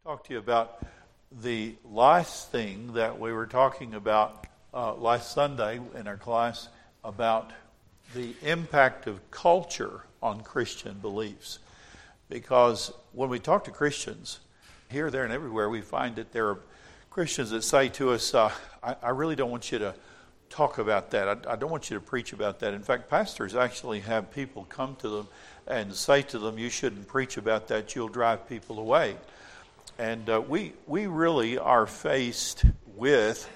talk to you about the last thing that we were talking about last Sunday in our class about the impact of culture on Christian beliefs. Because when we talk to Christians, here, there, and everywhere, we find that there are Christians that say to us, I really don't want you to talk about that. I don't want you to preach about that. In fact, pastors actually have people come to them and say to them, you shouldn't preach about that. You'll drive people away. And we really are faced with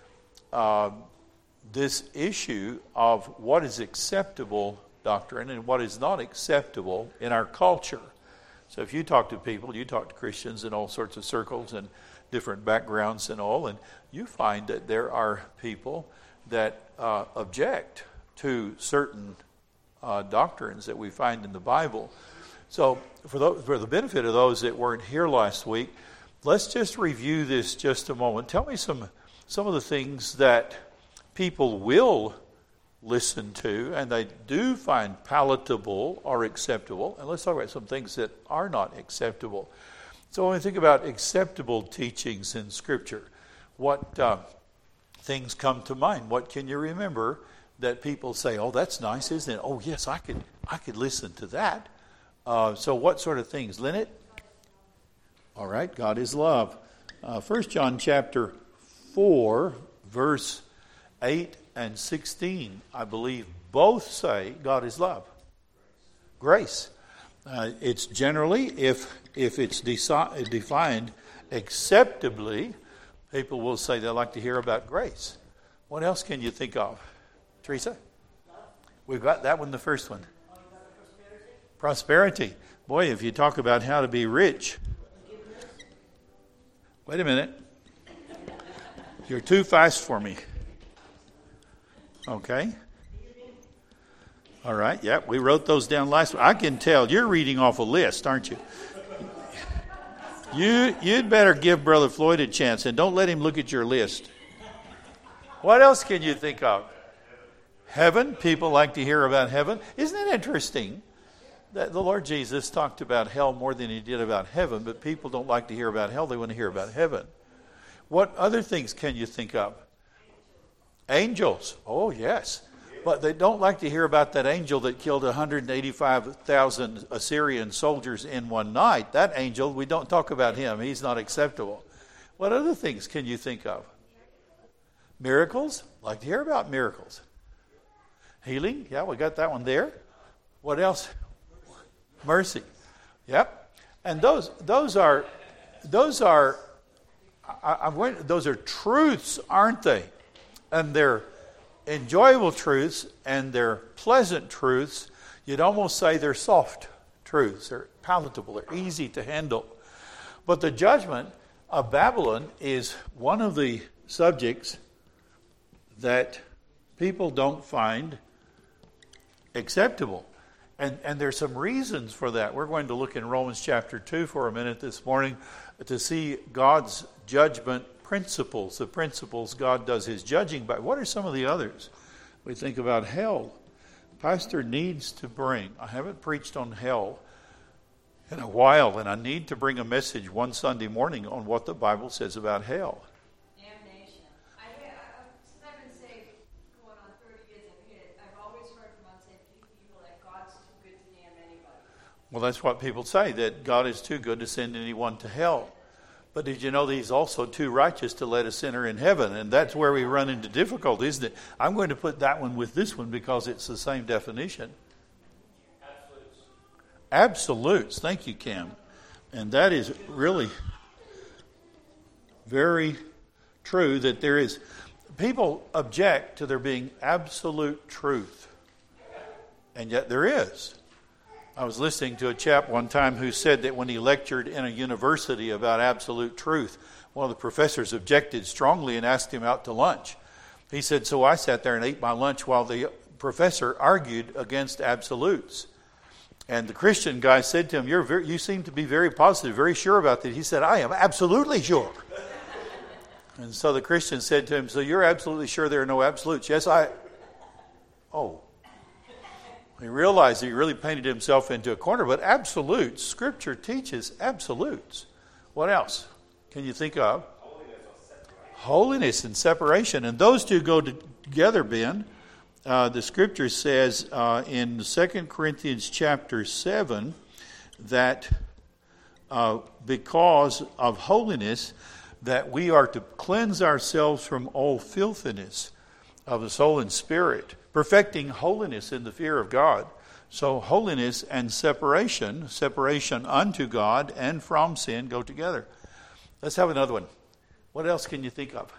this issue of what is acceptable doctrine and what is not acceptable in our culture. So if you talk to people, you talk to Christians in all sorts of circles and different backgrounds and all, and you find that there are people that object to certain doctrines that we find in the Bible. So for the benefit of those that weren't here last week, let's just review this just a moment. Tell me some of the things that people will listen to and they do find palatable or acceptable. And let's talk about some things that are not acceptable. So when we think about acceptable teachings in Scripture, what things come to mind? What can you remember that people say, oh, that's nice, isn't it? Oh, yes, I could listen to that. So what sort of things? Lynette? All right, God is love. 1 John chapter 4, verse 8 and 16, I believe, both say God is love. Grace. It's generally, if it's defined acceptably, people will say they like to hear about grace. What else can you think of? Teresa? We've got that one, the first one. Prosperity. Boy, if you talk about how to be rich. Wait a minute. You're too fast for me. Okay. All right. Yeah, we wrote those down last week. I can tell you're reading off a list, aren't you? You'd better give Brother Floyd a chance and don't let him look at your list. What else can you think of? Heaven. People like to hear about heaven. Isn't it interesting that the Lord Jesus talked about hell more than he did about heaven, but people don't like to hear about hell. They want to hear about heaven. What other things can you think of? Angels. Oh, yes. But they don't like to hear about that angel that killed 185,000 Assyrian soldiers in one night. That angel, we don't talk about him. He's not acceptable. What other things can you think of? Miracles. Like to hear about miracles. Healing. Yeah, we got that one there. What else? Mercy. Yep. And those are truths, aren't they? And they're enjoyable truths and they're pleasant truths. You'd almost say they're soft truths. They're palatable. They're easy to handle. But the judgment of Babylon is one of the subjects that people don't find acceptable. And there's some reasons for that. We're going to look in Romans chapter 2 for a minute this morning to see God's judgment principles, the principles God does his judging by. What are some of the others? We think about hell. Pastor needs to bring, I haven't preached on hell in a while, and I need to bring a message one Sunday morning on what the Bible says about hell. Damnation. Since I've been saved going on 30 years, I've always heard from unsaved people that God's too good to damn anybody. Well, that's what people say, that God is too good to send anyone to hell. But did you know that he's also too righteous to let a sinner in heaven? And that's where we run into difficulty, isn't it? I'm going to put that one with this one because it's the same definition. Absolutes. Absolutes. Thank you, Cam. And that is really very true that there is. People object to there being absolute truth. And yet there is. I was listening to a chap one time who said that when he lectured in a university about absolute truth, one of the professors objected strongly and asked him out to lunch. He said, so I sat there and ate my lunch while the professor argued against absolutes. And the Christian guy said to him, you seem to be very positive, very sure about that. He said, I am absolutely sure. And so the Christian said to him, so you're absolutely sure there are no absolutes? Yes, He realized he really painted himself into a corner. But absolutes, Scripture teaches absolutes. What else can you think of? Holiness and separation. And those two go together, Ben. The scripture says in 2 Corinthians chapter 7 that because of holiness, that we are to cleanse ourselves from all filthiness of the soul and spirit, perfecting holiness in the fear of God. So holiness and separation unto God and from sin go together. Let's have another one. What else can you think of?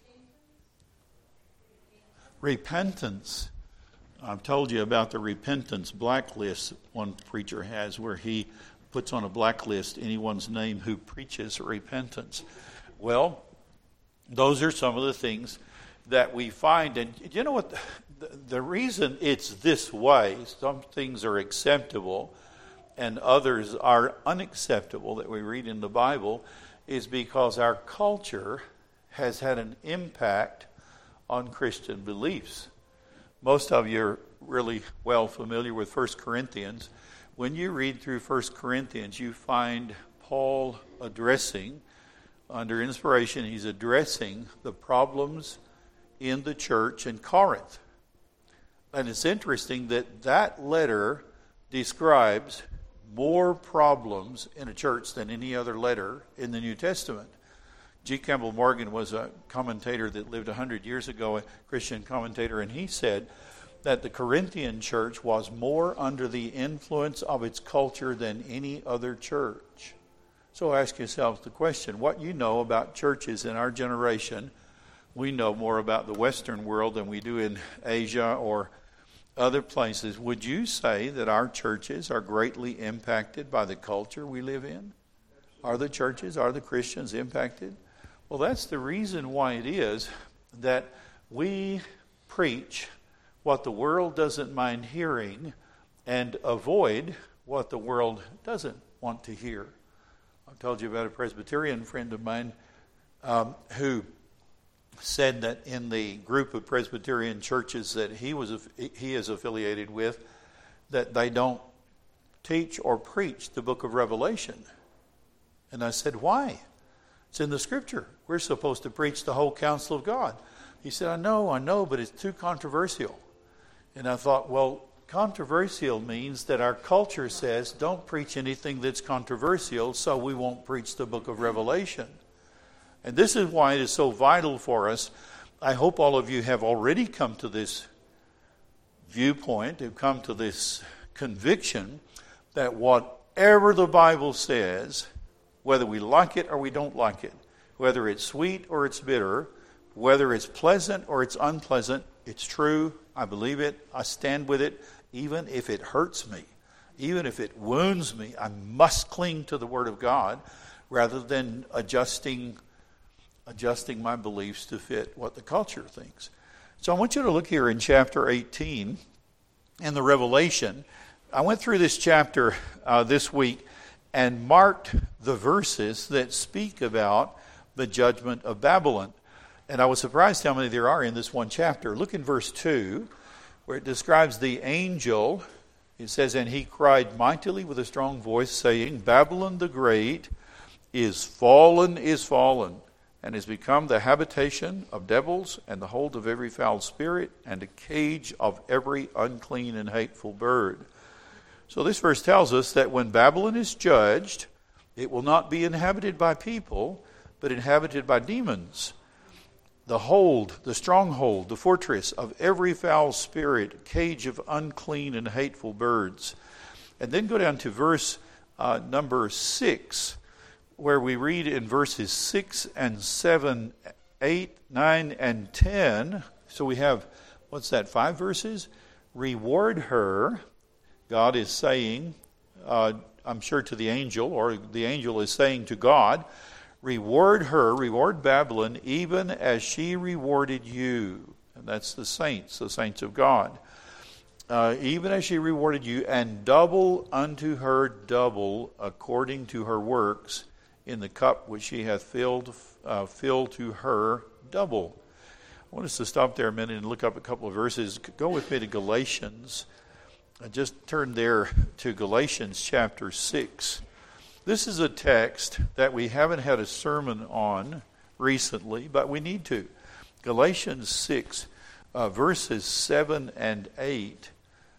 Repentance. I've told you about the repentance blacklist one preacher has, where he puts on a blacklist anyone's name who preaches repentance. Well, those are some of the things that we find. And you know what? The reason it's this way, some things are acceptable and others are unacceptable that we read in the Bible, is because our culture has had an impact on Christian beliefs. Most of you are really well familiar with 1 Corinthians. When you read through 1 Corinthians, you find Paul addressing, under inspiration, he's addressing the problems in the church in Corinth. And it's interesting that that letter describes more problems in a church than any other letter in the New Testament. G. Campbell Morgan was a commentator that lived 100 years ago, a Christian commentator, and he said that the Corinthian church was more under the influence of its culture than any other church. So ask yourself the question, what you know about churches in our generation, we know more about the Western world than we do in Asia or other places. Would you say that our churches are greatly impacted by the culture we live in? Are the churches, are the Christians impacted? Well, that's the reason why it is that we preach what the world doesn't mind hearing and avoid what the world doesn't want to hear. I told you about a Presbyterian friend of mine who said that in the group of Presbyterian churches that he is affiliated with, that they don't teach or preach the book of Revelation. And I said, why? It's in the scripture. We're supposed to preach the whole counsel of God. He said, I know, but it's too controversial. And I thought, well, controversial means that our culture says don't preach anything that's controversial, so we won't preach the book of Revelation. And this is why it is so vital for us. I hope all of you have already come to this viewpoint, have come to this conviction that whatever the Bible says, whether we like it or we don't like it, whether it's sweet or it's bitter, whether it's pleasant or it's unpleasant, it's true, I believe it, I stand with it, even if it hurts me, even if it wounds me, I must cling to the Word of God rather than adjusting my beliefs to fit what the culture thinks. So I want you to look here in chapter 18 in the Revelation. I went through this chapter this week and marked the verses that speak about the judgment of Babylon. And I was surprised how many there are in this one chapter. Look in verse 2, where it describes the angel. It says, and he cried mightily with a strong voice, saying, Babylon the great is fallen, and has become the habitation of devils, and the hold of every foul spirit, and a cage of every unclean and hateful bird. So this verse tells us that when Babylon is judged, it will not be inhabited by people, but inhabited by demons. The hold, the stronghold, the fortress of every foul spirit, cage of unclean and hateful birds. And then go down to verse number 6, where we read in verses 6 and 7, 8, 9, and 10. So we have, 5 verses? Reward her, God is saying, I'm sure to the angel, or the angel is saying to God, reward her, reward Babylon, even as she rewarded you. And that's the saints of God. Even as she rewarded you, and double unto her double, according to her works, in the cup which she hath filled to her double. I want us to stop there a minute and look up a couple of verses. Go with me to Galatians. I just turned there to Galatians chapter 6. This is a text that we haven't had a sermon on recently, but we need to. Galatians 6, verses 7 and 8.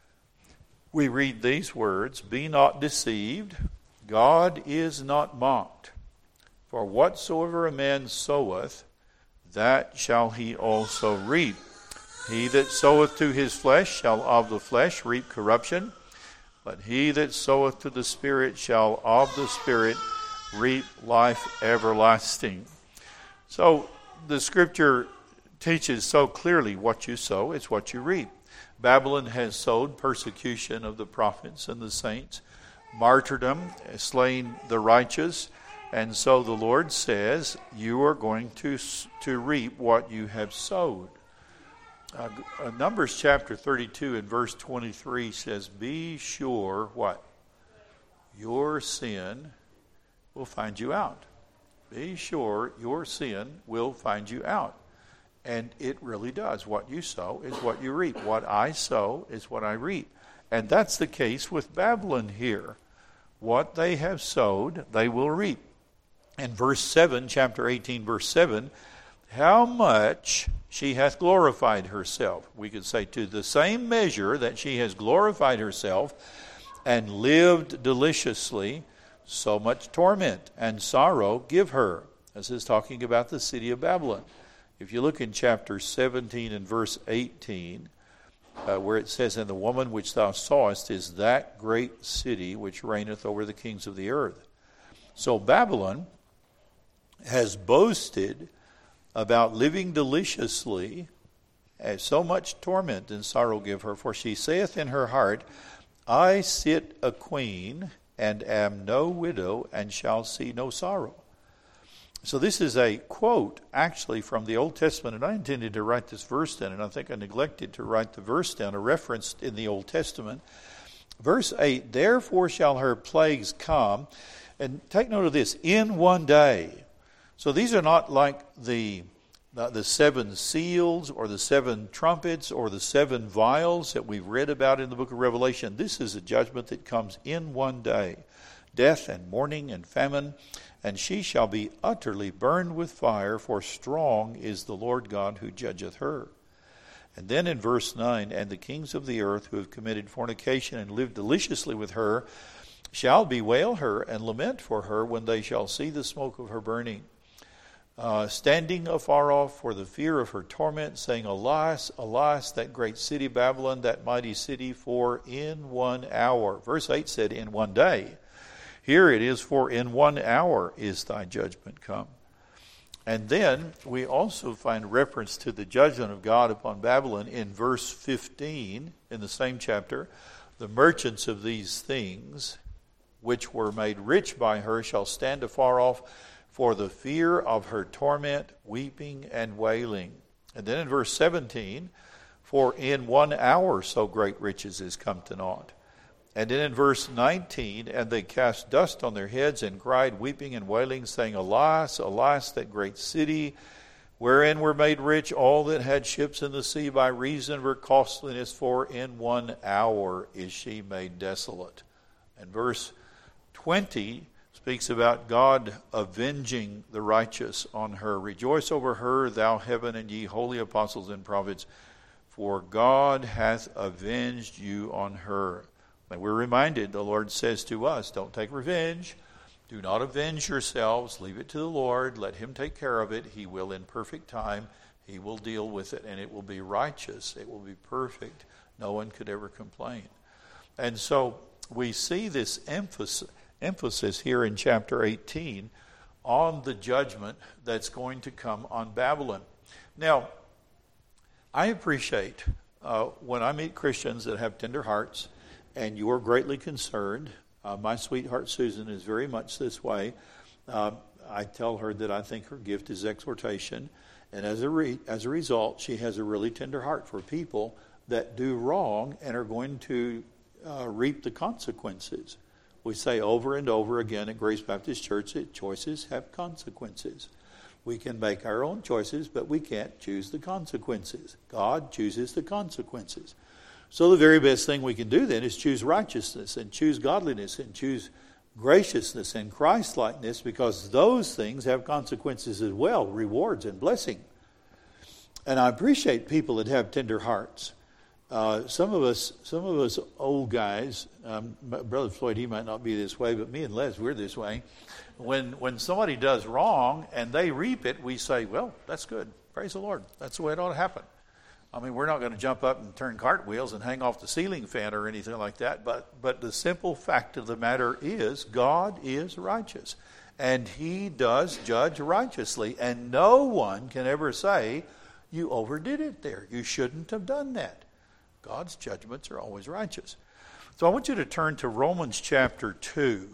We read these words, "Be not deceived, God is not mocked. For whatsoever a man soweth, that shall he also reap. He that soweth to his flesh shall of the flesh reap corruption, but he that soweth to the Spirit shall of the Spirit reap life everlasting." So the Scripture teaches so clearly what you sow is what you reap. Babylon has sowed persecution of the prophets and the saints, martyrdom, slaying the righteous, and so the Lord says, you are going to reap what you have sowed. Numbers chapter 32 and verse 23 says, "Be sure," what? "Your sin will find you out." Be sure your sin will find you out. And it really does. What you sow is what you reap. What I sow is what I reap. And that's the case with Babylon here. What they have sowed, they will reap. In verse 7, chapter 18, verse 7, "How much she hath glorified herself." We could say, to the same measure that she has glorified herself and lived deliciously, so much torment and sorrow give her. This is talking about the city of Babylon. If you look in chapter 17 and verse 18, where it says, "And the woman which thou sawest is that great city which reigneth over the kings of the earth." So Babylon has boasted about living deliciously, as so much torment and sorrow give her. For she saith in her heart, "I sit a queen, and am no widow, and shall see no sorrow." So this is a quote actually from the Old Testament, and I intended to write this verse down, and I think I neglected to write the verse down, a reference in the Old Testament. Verse 8, "Therefore shall her plagues come," and take note of this, "in one day." So these are not like the 7 seals or the 7 trumpets or the 7 vials that we've read about in the book of Revelation. This is a judgment that comes in one day. "Death and mourning and famine, and she shall be utterly burned with fire, for strong is the Lord God who judgeth her." And then in verse 9, "And the kings of the earth who have committed fornication and lived deliciously with her shall bewail her and lament for her when they shall see the smoke of her burning. Standing afar off for the fear of her torment, saying, Alas, alas, that great city Babylon, that mighty city, for in 1 hour." Verse 8 said, "in one day." Here it is, "For in 1 hour is thy judgment come." And then we also find reference to the judgment of God upon Babylon in verse 15 in the same chapter. "The merchants of these things, which were made rich by her, shall stand afar off for the fear of her torment, weeping and wailing." And then in verse 17, "For in 1 hour so great riches is come to naught." And then in verse 19, "And they cast dust on their heads and cried, weeping and wailing, saying, Alas, alas, that great city, wherein were made rich all that had ships in the sea by reason of her costliness, for in 1 hour is she made desolate." And verse 20 speaks about God avenging the righteous on her. "Rejoice over her, thou heaven, and ye holy apostles and prophets, for God hath avenged you on her." And we're reminded, the Lord says to us, don't take revenge. Do not avenge yourselves. Leave it to the Lord. Let him take care of it. He will in perfect time. He will deal with it, and it will be righteous. It will be perfect. No one could ever complain. And so we see this emphasis here in chapter 18 on the judgment that's going to come on Babylon. Now, I appreciate when I meet Christians that have tender hearts, and you are greatly concerned. My sweetheart Susan is very much this way. I tell her that I think her gift is exhortation, and as a result, she has a really tender heart for people that do wrong and are going to reap the consequences. We say over and over again at Grace Baptist Church that choices have consequences. We can make our own choices, but we can't choose the consequences. God chooses the consequences. So the very best thing we can do then is choose righteousness and choose godliness and choose graciousness and Christ-likeness, because those things have consequences as well, rewards and blessing. And I appreciate people that have tender hearts. Some of us old guys, Brother Floyd, he might not be this way, but me and Les, we're this way. When somebody does wrong and they reap it, we say, well, that's good. Praise the Lord. That's the way it ought to happen. I mean, we're not going to jump up and turn cartwheels and hang off the ceiling fan or anything like that. But the simple fact of the matter is God is righteous. And He does judge righteously. And no one can ever say, you overdid it there. You shouldn't have done that. God's judgments are always righteous. So I want you to turn to Romans chapter 2.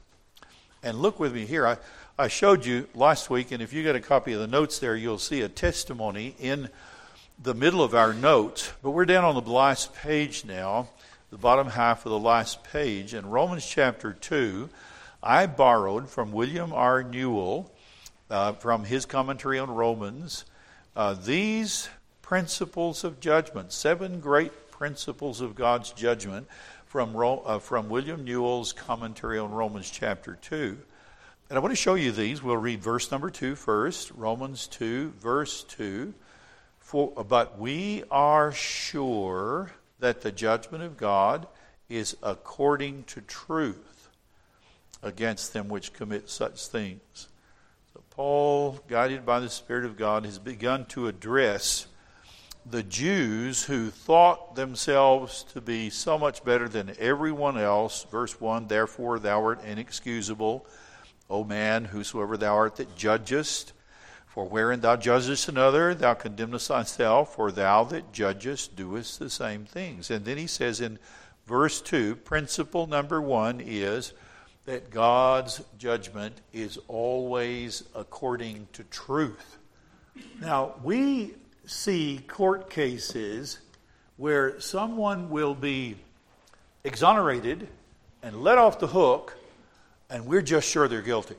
And look with me here. I showed you last week, and if you get a copy of the notes there, you'll see a testimony in the middle of our notes. But we're down on the last page now, the bottom half of the last page. In Romans chapter 2, I borrowed from William R. Newell, from his commentary on Romans, these principles of judgment, 7 great principles of God's judgment, from William Newell's commentary on Romans chapter 2. And I want to show you these. We'll read verse number 2 first. Romans 2, verse 2. But we are sure that the judgment of God is according to truth against them which commit such things. So Paul, guided by the Spirit of God, has begun to address the Jews who thought themselves to be so much better than everyone else. Verse 1, therefore thou art inexcusable, O man, whosoever thou art that judgest. For wherein thou judgest another, thou condemnest thyself, for thou that judgest doest the same things. And then he says in verse 2, principle number 1 is that God's judgment is always according to truth. Now, we see court cases where someone will be exonerated and let off the hook, and we're just sure they're guilty.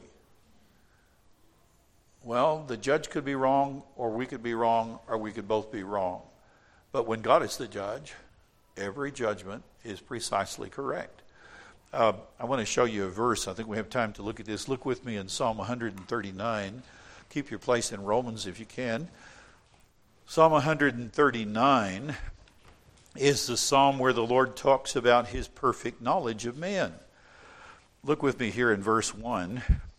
Well, the judge could be wrong, or we could be wrong, or we could both be wrong. But when God is the judge, every judgment is precisely correct. I want to show you a verse. I think we have time to look at this. Look with me in Psalm 139. Keep your place in Romans if you can. Psalm 139 is the psalm where the Lord talks about His perfect knowledge of man. Look with me here in verse 1.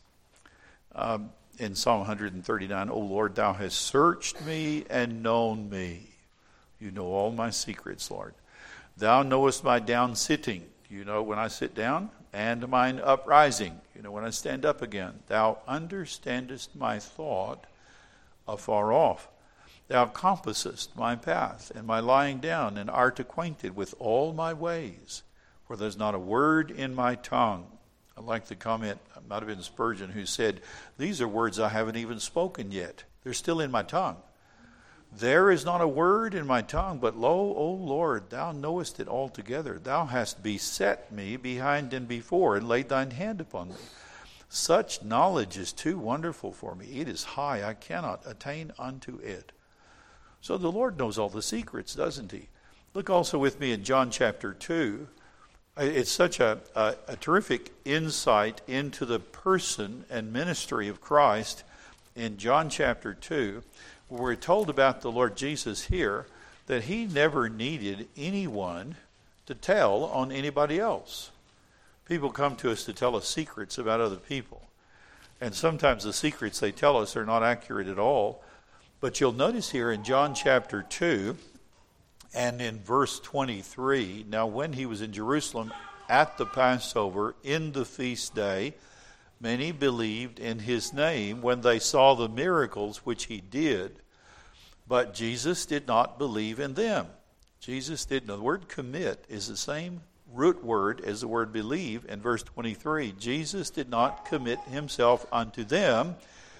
In Psalm 139, O Lord, thou hast searched me and known me. You know all my secrets, Lord. Thou knowest my down sitting. You know when I sit down, and mine uprising. You know when I stand up again. Thou understandest my thought afar off. Thou compassest my path and my lying down, and art acquainted with all my ways. For there's not a word in my tongue. I like the comment, it might have been Spurgeon, who said, these are words I haven't even spoken yet. They're still in my tongue. There is not a word in my tongue, but lo, O Lord, thou knowest it altogether. Thou hast beset me behind and before, and laid thine hand upon me. Such knowledge is too wonderful for me. It is high, I cannot attain unto it. So the Lord knows all the secrets, doesn't He? Look also with me in John chapter 2. It's such a terrific insight into the person and ministry of Christ in John chapter 2, where we're told about the Lord Jesus here that He never needed anyone to tell on anybody else. People come to us to tell us secrets about other people. And sometimes the secrets they tell us are not accurate at all. But you'll notice here in John chapter 2 and in verse 23, now when He was in Jerusalem at the Passover in the feast day, many believed in His name when they saw the miracles which He did. But Jesus did not believe in them. Jesus didn't. The word commit is the same root word as the word believe in verse 23. Jesus did not commit Himself unto them,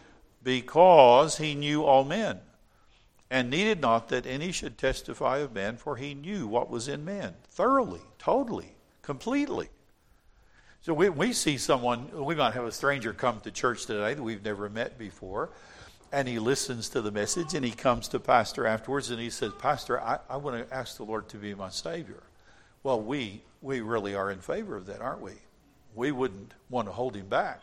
because He knew all men, and needed not that any should testify of men, for He knew what was in man, thoroughly, totally, completely. So we see someone, we might have a stranger come to church today that we've never met before, and he listens to the message, and he comes to Pastor afterwards, and he says, Pastor, I want to ask the Lord to be my Savior. Well, we really are in favor of that, aren't we? we wouldn't want to hold him back.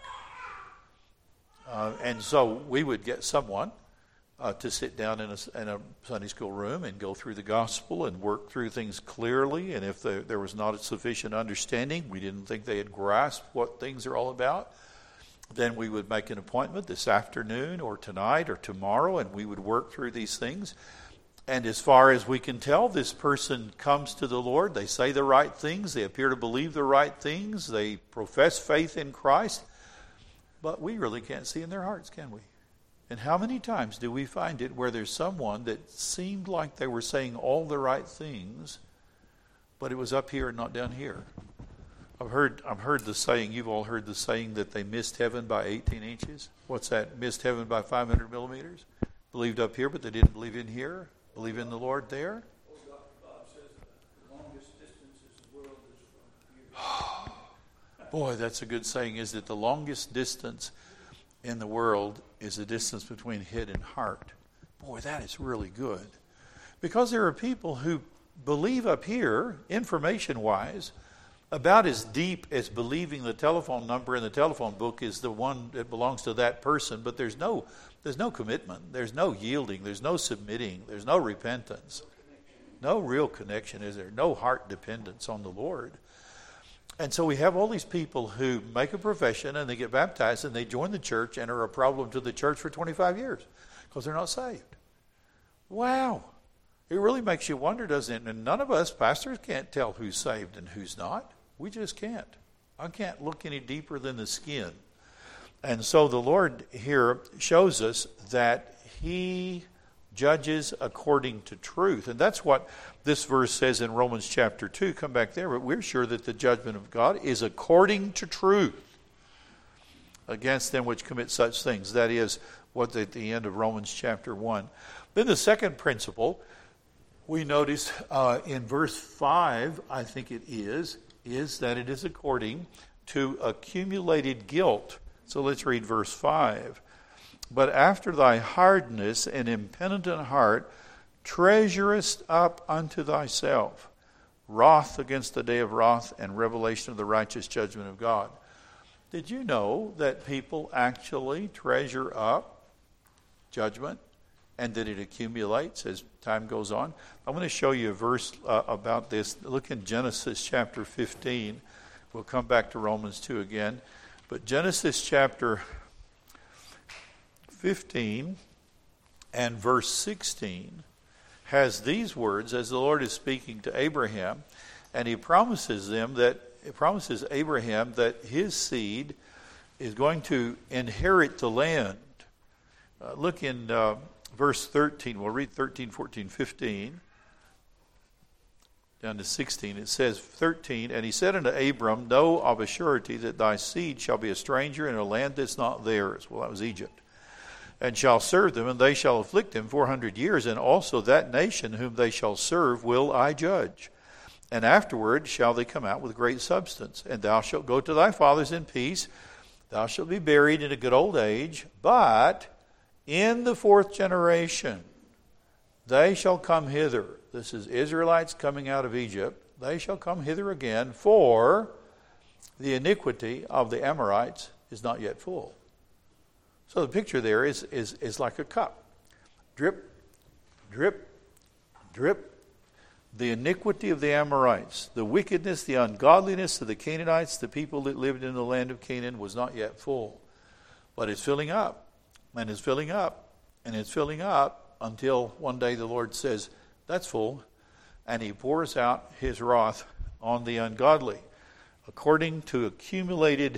And so we would get someone to sit down in a Sunday school room and go through the gospel and work through things clearly. And if there was not a sufficient understanding, we didn't think they had grasped what things are all about, then we would make an appointment this afternoon or tonight or tomorrow, and we would work through these things. And as far as we can tell, this person comes to the Lord. They say the right things. They appear to believe the right things. They profess faith in Christ. But we really can't see in their hearts, can we? And how many times do we find it where there's someone that seemed like they were saying all the right things, but it was up here and not down here? I've heard the saying, you've all heard the saying that they missed heaven by 18 inches. What's that? Missed heaven by 500 millimeters? Believed up here, but they didn't believe in here? Believe in the Lord there? Well, Dr. Bob says the longest distance is the world is from here. Boy, that's a good saying, is that the longest distance in the world is the distance between head and heart. Boy, that is really good. Because there are people who believe up here, information-wise, about as deep as believing the telephone number in the telephone book is the one that belongs to that person, but there's no commitment, there's no yielding, there's no submitting, there's no repentance. No real connection, is there? No heart dependence on the Lord. And so we have all these people who make a profession and they get baptized and they join the church and are a problem to the church for 25 years because they're not saved. Wow. It really makes you wonder, doesn't it? And none of us pastors can't tell who's saved and who's not. We just can't. I can't look any deeper than the skin. And so the Lord here shows us that He judges according to truth. And that's what this verse says in Romans chapter 2. Come back there. But we're sure that the judgment of God is according to truth against them which commit such things. That is what's at the end of Romans chapter 1. Then the second principle we notice in verse 5, I think it is that it is according to accumulated guilt. So let's read verse 5. But after thy hardness and impenitent heart treasurest up unto thyself wrath against the day of wrath and revelation of the righteous judgment of God. Did you know that people actually treasure up judgment and that it accumulates as time goes on? I'm going to show you a verse about this. Look in Genesis chapter 15. We'll come back to Romans 2 again. But Genesis chapter 15 and verse 16 has these words as the Lord is speaking to Abraham, and He promises Abraham that his seed is going to inherit the land. Look in verse 13. We'll read 13, 14, 15. Down to 16, it says 13, and he said unto Abram, know of a surety that thy seed shall be a stranger in a land that's not theirs. Well, that was Egypt. And shall serve them, and they shall afflict them 400 years, and also that nation whom they shall serve will I judge. And afterward shall they come out with great substance. And thou shalt go to thy fathers in peace. Thou shalt be buried in a good old age. But in the fourth generation they shall come hither. This is Israelites coming out of Egypt. They shall come hither again, for the iniquity of the Amorites is not yet full. So the picture there is like a cup. Drip, drip, drip. The iniquity of the Amorites, the wickedness, the ungodliness of the Canaanites, the people that lived in the land of Canaan, was not yet full. But it's filling up, and it's filling up, and it's filling up until one day the Lord says, that's full, and He pours out His wrath on the ungodly according to accumulated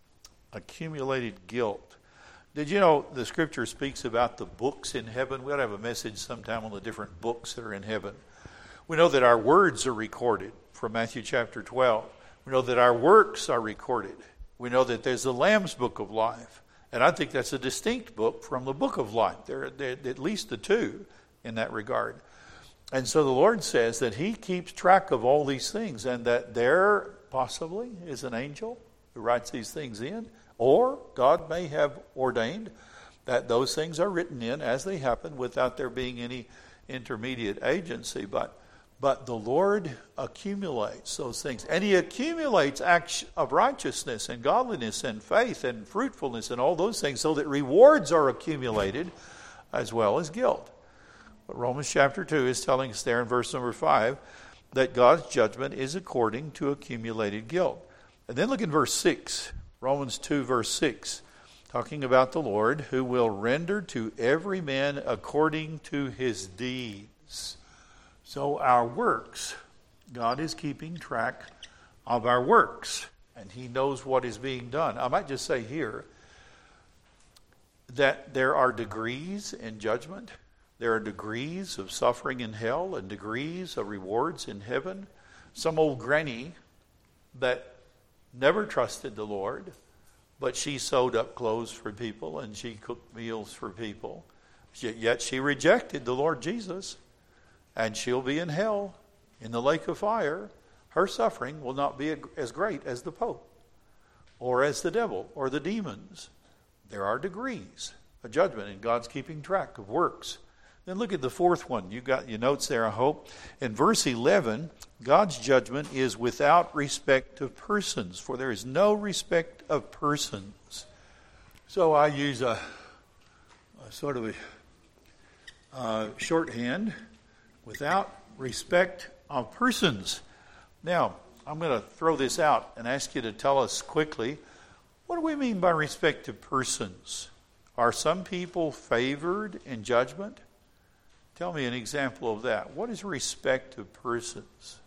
guilt. Did you know the Scripture speaks about the books in heaven? We'll have a message sometime on the different books that are in heaven. We know that our words are recorded from Matthew chapter 12. We know that our works are recorded. We know that there's the Lamb's Book of Life. And I think that's a distinct book from the Book of Life. There are at least the two in that regard. And so the Lord says that He keeps track of all these things, and that there possibly is an angel who writes these things in, or God may have ordained that those things are written in as they happen without there being any intermediate agency. But But the Lord accumulates those things. And He accumulates acts of righteousness and godliness and faith and fruitfulness and all those things so that rewards are accumulated as well as guilt. But Romans chapter 2 is telling us there in verse number 5 that God's judgment is according to accumulated guilt. And then look in verse 6, Romans 2 verse 6, talking about the Lord who will render to every man according to his deeds. So our works, God is keeping track of our works, and He knows what is being done. I might just say here that there are degrees in judgment. There are degrees of suffering in hell and degrees of rewards in heaven. Some old granny that never trusted the Lord, but she sewed up clothes for people and she cooked meals for people. Yet she rejected the Lord Jesus, and she'll be in hell in the lake of fire. Her suffering will not be as great as the Pope or as the devil or the demons. There are degrees of judgment, and God's keeping track of works. Then look at the fourth one. You got your notes there, I hope. In verse 11, God's judgment is without respect of persons, for there is no respect of persons. So I use a sort of a shorthand, without respect of persons. Now, I'm going to throw this out and ask you to tell us quickly, what do we mean by respect of persons? Are some people favored in judgment? Tell me an example of that. What is respect of persons?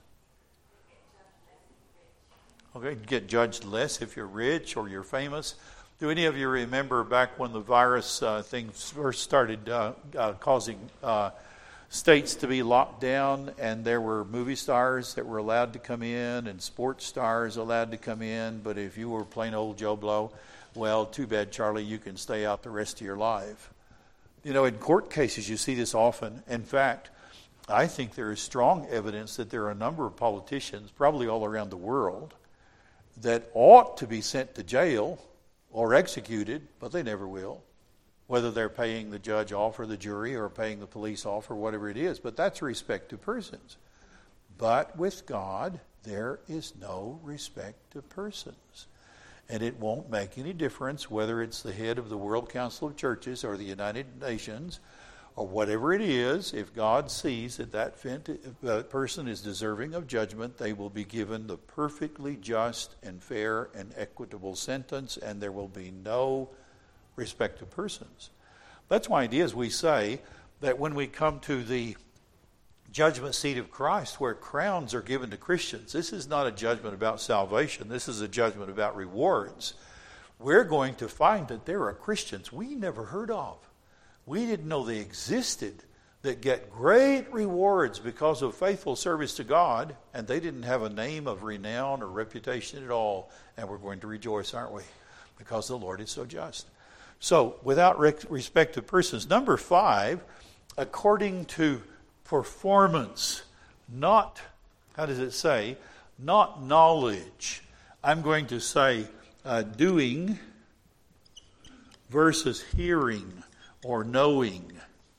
Okay, get judged less if you're rich or you're famous. Do any of you remember back when the virus thing first started causing states to be locked down, and there were movie stars that were allowed to come in and sports stars allowed to come in, but if you were plain old Joe Blow, well, too bad, Charlie, you can stay out the rest of your life. You know, in court cases you see this often. In fact, I think there is strong evidence that there are a number of politicians, probably all around the world, that ought to be sent to jail or executed, but they never will. Whether they're paying the judge off or the jury or paying the police off or whatever it is. But that's respect to persons. But with God, there is no respect to persons. And it won't make any difference whether it's the head of the World Council of Churches or the United Nations or whatever it is. If God sees that that person is deserving of judgment, they will be given the perfectly just and fair and equitable sentence, and there will be no respect to persons. That's why it is we say that when we come to the judgment seat of Christ, where crowns are given to Christians, this is not a judgment about salvation. This is a judgment about rewards. We're going to find that there are Christians we never heard of. We didn't know they existed, that get great rewards because of faithful service to God, and they didn't have a name of renown or reputation at all. And we're going to rejoice, aren't we? Because the Lord is so just. So, without respect to persons. Number 5, according to performance, not, how does it say, not knowledge. I'm going to say doing versus hearing or knowing.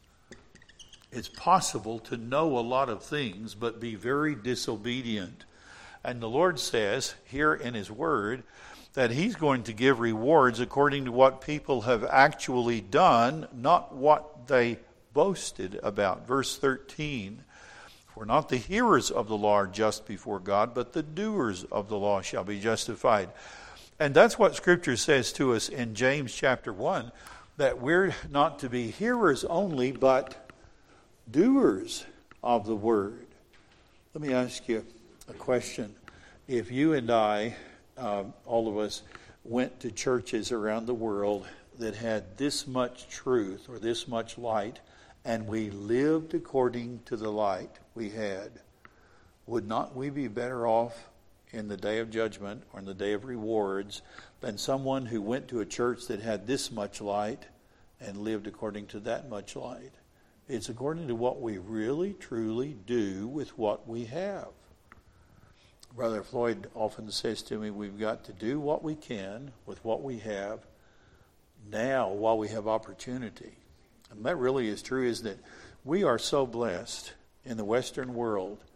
It's possible to know a lot of things but be very disobedient. And the Lord says here in His Word that He's going to give rewards according to what people have actually done, not what they boasted about. Verse 13, for not the hearers of the law are just before God, but the doers of the law shall be justified. And that's what Scripture says to us in James chapter 1, that we're not to be hearers only, but doers of the word. Let me ask you a question. If you and I, all of us, went to churches around the world that had this much truth or this much light, and we lived according to the light we had, would not we be better off in the day of judgment or in the day of rewards than someone who went to a church that had this much light and lived according to that much light? It's according to what we really, truly do with what we have. Brother Floyd often says to me, we've got to do what we can with what we have now while we have opportunity. And that really is true, isn't it? We are so blessed in the Western world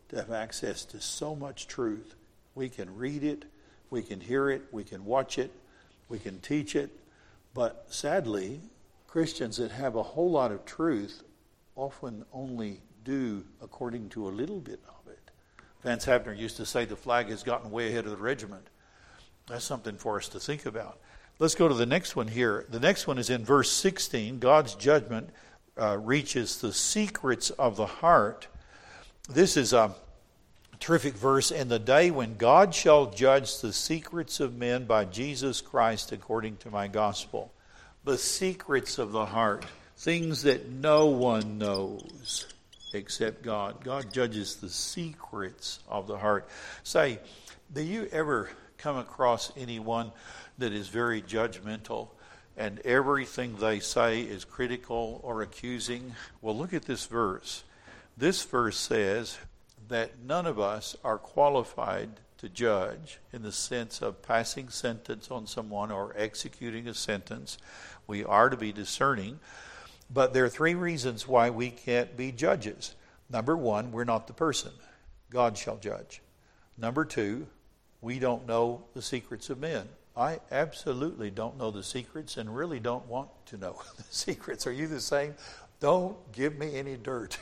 to have access to so much truth. We can read it, we can hear it, we can watch it, we can teach it. But sadly, Christians that have a whole lot of truth often only do according to a little bit of it. Vance Havner used to say the flag has gotten way ahead of the regiment. That's something for us to think about. Let's go to the next one here. The next one is in verse 16. God's judgment reaches the secrets of the heart. This is a terrific verse. In the day when God shall judge the secrets of men by Jesus Christ according to my gospel. The secrets of the heart. Things that no one knows except God. God judges the secrets of the heart. Say, do you ever come across anyone that is very judgmental and everything they say is critical or accusing? Well, look at this verse. This verse says that none of us are qualified to judge in the sense of passing sentence on someone or executing a sentence. We are to be discerning. But there are three reasons why we can't be judges. Number one, we're not the person. God shall judge. Number two, we don't know the secrets of men. I absolutely don't know the secrets and really don't want to know the secrets. Are you the same? Don't give me any dirt.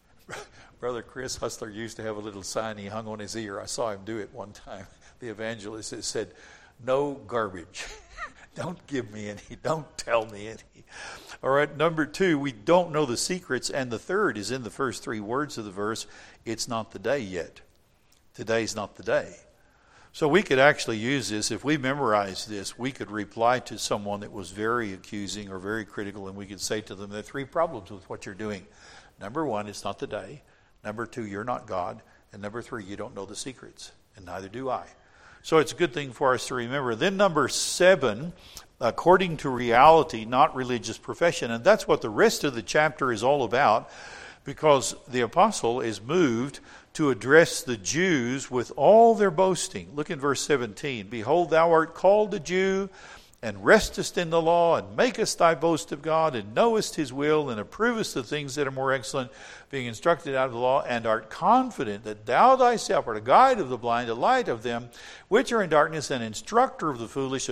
Brother Chris Hustler used to have a little sign he hung on his ear. I saw him do it one time. The evangelist, it said, "No garbage." Don't give me any. Don't tell me any. All right, number two, we don't know the secrets. And the third is in the first three words of the verse. It's not the day yet. Today's not the day. So we could actually use this. If we memorize this, we could reply to someone that was very accusing or very critical, and we could say to them, there are three problems with what you're doing. Number one, it's not the day. Number two, you're not God. And number three, you don't know the secrets. And neither do I. So it's a good thing for us to remember. Then number 7, according to reality, not religious profession. And that's what the rest of the chapter is all about, because the apostle is moved to address the Jews with all their boasting. Look in verse 17. Behold, thou art called a Jew, and restest in the law, and makest thy boast of God, and knowest his will, and approvest the things that are more excellent, being instructed out of the law, and art confident that thou thyself art a guide of the blind, a light of them which are in darkness, an instructor of the foolish,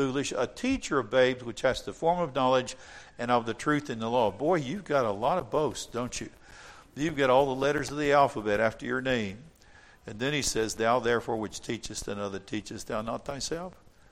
a teacher of babes, which has the form of knowledge and of the truth in the law. Boy, you've got a lot of boast, don't you? You've got all the letters of the alphabet after your name. And then he says, thou therefore which teachest another, teachest thou not thyself?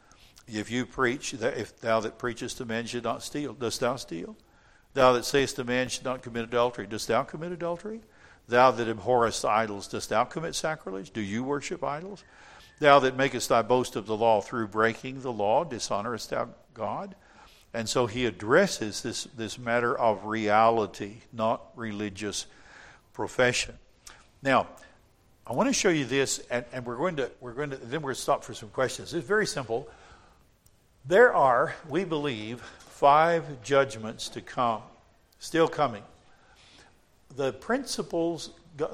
If you preach, if thou that preachest to man should not steal, dost thou steal? Thou that sayest to man should not commit adultery, dost thou commit adultery? Thou that abhorrest idols, dost thou commit sacrilege? Do you worship idols? Thou that makest thy boast of the law through breaking the law, dishonorest thou God? And so he addresses this matter of reality, not religious profession. Now, I want to show you this, and then we're going to stop for some questions. It's very simple. There are, we believe, 5 judgments to come, still coming. The principles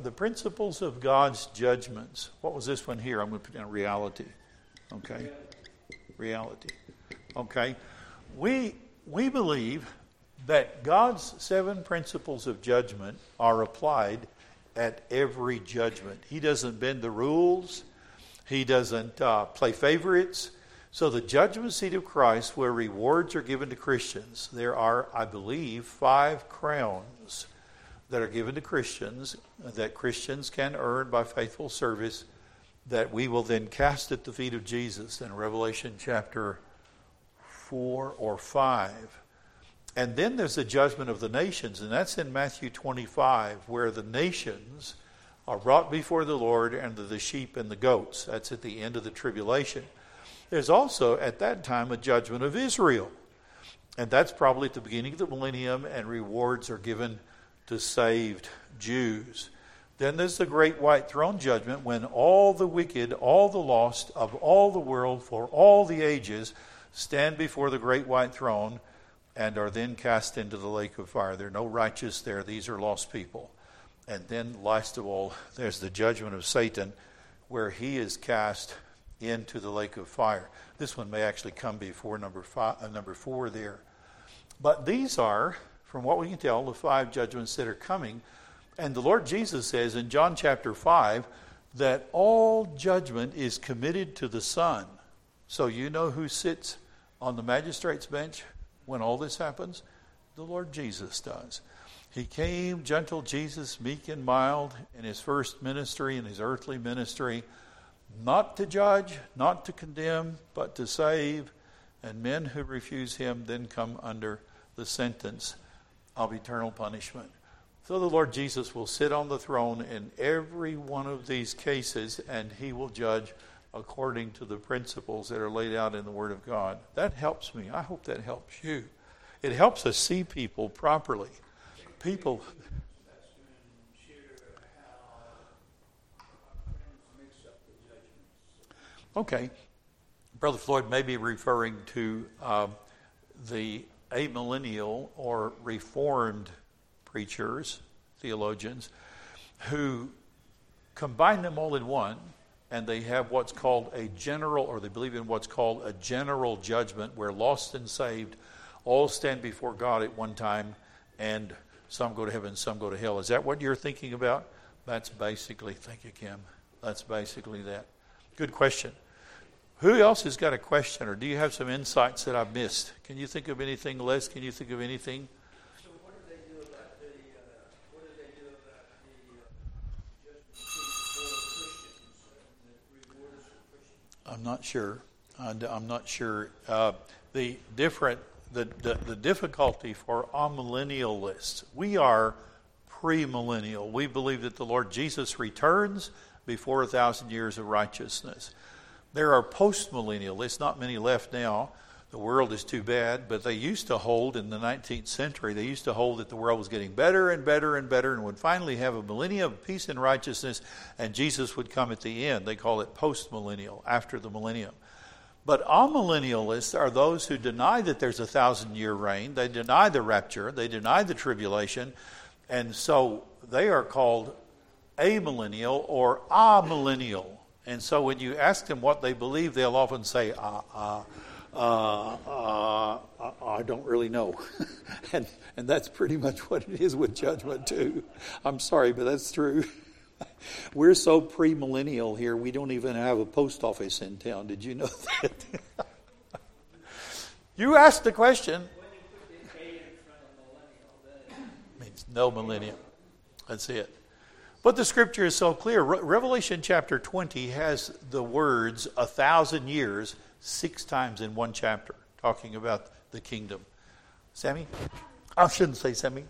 of God's judgments. What was this one here? I'm going to put in reality. Okay, reality. Okay, we believe that God's 7 principles of judgment are applied at every judgment. He doesn't bend the rules. He doesn't play favorites. So the judgment seat of Christ, where rewards are given to Christians, there are, I believe, 5 crowns that are given to Christians that Christians can earn by faithful service, that we will then cast at the feet of Jesus in Revelation chapter 4 or 5. And then there's the judgment of the nations, and that's in Matthew 25, where the nations are brought before the Lord and the sheep and the goats. That's at the end of the tribulation. There's also, at that time, a judgment of Israel. And that's probably at the beginning of the millennium, and rewards are given to saved Jews. Then there's the great white throne judgment, when all the wicked, all the lost of all the world for all the ages stand before the great white throne and are then cast into the lake of fire. There are no righteous there. These are lost people. And then, last of all, there's the judgment of Satan, where he is cast into the lake of fire. This one may actually come before number 4 there. But these are, from what we can tell, the 5 judgments that are coming. And the Lord Jesus says in John chapter 5 that all judgment is committed to the Son. So you know who sits on the magistrate's bench when all this happens? The Lord Jesus does. He came, gentle Jesus, meek and mild, in his first ministry, in his earthly ministry, not to judge, not to condemn, but to save. And men who refuse him then come under the sentence of eternal punishment. So the Lord Jesus will sit on the throne in every one of these cases, and he will judge according to the principles that are laid out in the Word of God. That helps me. I hope that helps you. It helps us see people properly. People. Okay. Brother Floyd may be referring to the amillennial or reformed preachers, theologians, who combine them all in one, and they have what's called a general, or they believe in what's called a general judgment, where lost and saved all stand before God at one time, and some go to heaven, some go to hell. Is that what you're thinking about? That's basically, thank you, Kim. That's basically that. Good question. Who else has got a question, or do you have some insights that I've missed? Can you think of anything, Les? Can you think of anything? So what do they do about the judgment seat for Christians and the rewards for Christians? I'm not sure. I'm not sure. The difficulty for amillennialists. We are premillennial. We believe that the Lord Jesus returns before 1,000 years of righteousness. There are postmillennialists, not many left now. The world is too bad, but they used to hold in the 19th century, they used to hold that the world was getting better and better and better and would finally have a millennium of peace and righteousness, and Jesus would come at the end. They call it postmillennial, after the millennium. But amillennialists are those who deny that there's a 1,000-year reign. They deny the rapture. They deny the tribulation. And so they are called amillennial or amillennial. And so when you ask them what they believe, they'll often say, I don't really know. and that's pretty much what it is with judgment too. I'm sorry, but that's true. We're so premillennial here, we don't even have a post office in town. Did you know that? You asked the question. When you put the A in front of millennial, then Means no millennium. That's it. But the scripture is so clear. Revelation chapter 20 has the words 1,000 years 6 times in one chapter, talking about the kingdom. Sammy? I shouldn't say Sammy.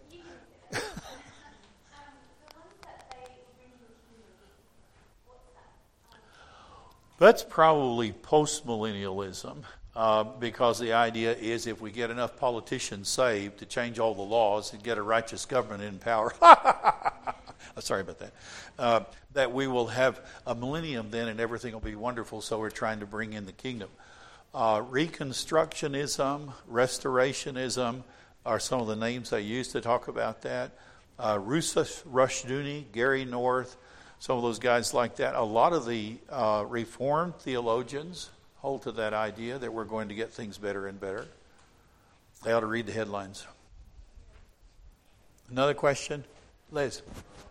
That's probably postmillennialism, because the idea is if we get enough politicians saved to change all the laws and get a righteous government in power, sorry about that, that we will have a millennium then and everything will be wonderful, so we're trying to bring in the kingdom. Reconstructionism, restorationism are some of the names they use to talk about that. Rousas Rushdoony, Gary North, some of those guys like that. A lot of the Reformed theologians hold to that idea that we're going to get things better and better. They ought to read the headlines. Another question? Liz?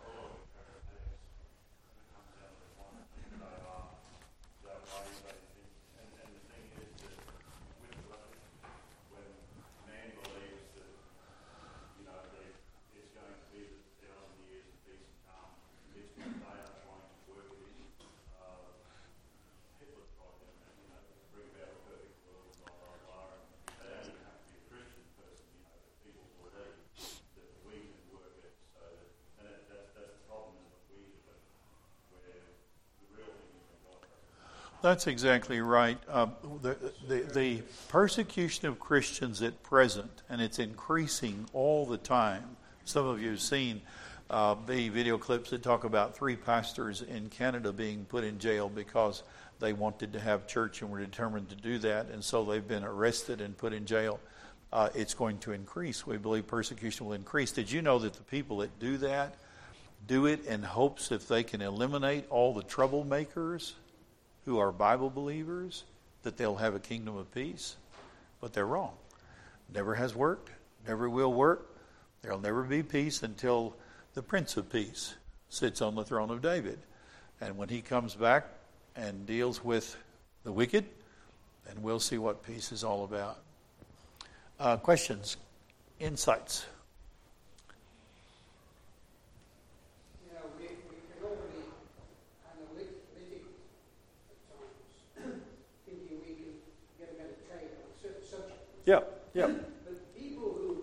That's exactly right. The persecution of Christians at present, and it's increasing all the time. Some of you have seen the video clips that talk about 3 pastors in Canada being put in jail because they wanted to have church and were determined to do that, and so they've been arrested and put in jail. It's going to increase. We believe persecution will increase. Did you know that the people that do that do it in hopes if they can eliminate all the troublemakers who are Bible believers, that they'll have a kingdom of peace? But they're wrong. Never has worked, never will work. There'll never be peace until the Prince of Peace, sits on the throne of David. And when he comes back and deals with the wicked, then we'll see what peace is all about. Questions? Insights? We can all be analytic at times, thinking we can get a better take on a certain subject. Yeah. But people who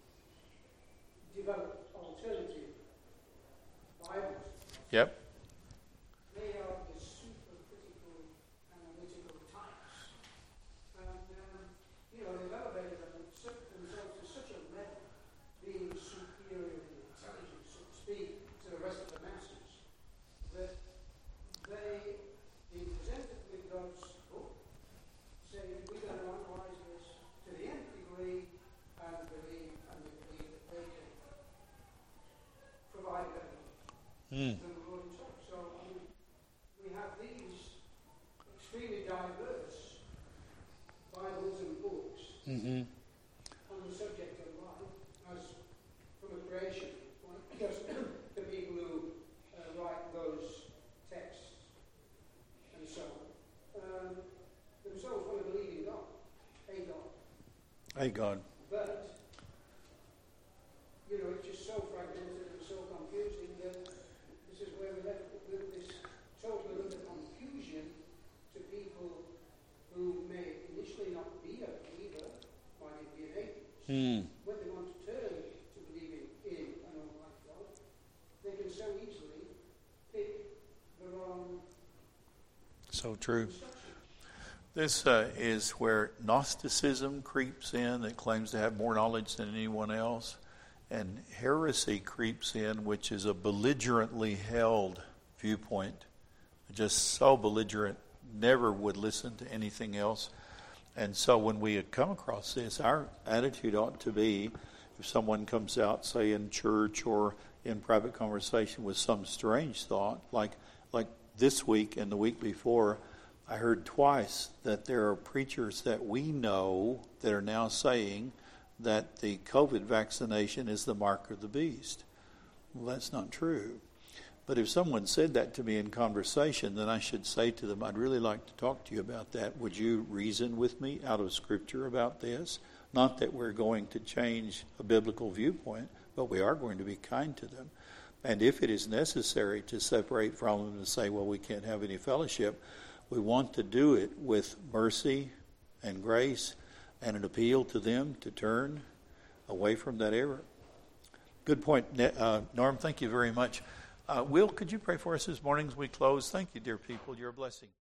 develop alternative Bibles, Yep. they are the super critical, analytical types. And, they've elevated themselves to such a level, being superior in intelligence, so to speak, to the rest of the masses, that they, being presented with God's book, say, we're going to analyze this to the nth degree and believe that they can provide better than the Lord himself. So, we have these extremely diverse Bibles and books on the subject of life, as from a creation point, because the people who write those texts and so on themselves want to believe in God, a God. Hey, God. But, it's just so fragmented and so confusing that this is where we're left with this total utter confusion to people who may initially not be a believer, might even be an atheist. When they want to turn to believing in an almighty God, they can so easily pick the wrong So true. instruction. This is where Gnosticism creeps in, that claims to have more knowledge than anyone else. And heresy creeps in, which is a belligerently held viewpoint. Just so belligerent, never would listen to anything else. And so when we come across this, our attitude ought to be, if someone comes out, say in church or in private conversation with some strange thought, like this week and the week before, I heard twice that there are preachers that we know that are now saying that the COVID vaccination is the mark of the beast. Well, that's not true. But if someone said that to me in conversation, then I should say to them, I'd really like to talk to you about that. Would you reason with me out of Scripture about this? Not that we're going to change a biblical viewpoint, but we are going to be kind to them. And if it is necessary to separate from them and say, well, we can't have any fellowship, we want to do it with mercy and grace and an appeal to them to turn away from that error. Good point, Norm. Thank you very much. Will, could you pray for us this morning as we close? Thank you, dear people. You're a blessing.